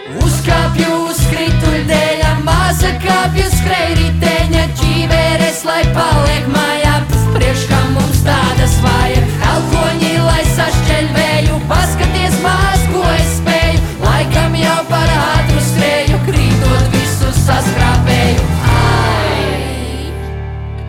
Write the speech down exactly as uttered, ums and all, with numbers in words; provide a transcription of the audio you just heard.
Uzkāpju uz krituļdēļa, maza kāpju skrejriteņa, ķīveres, lai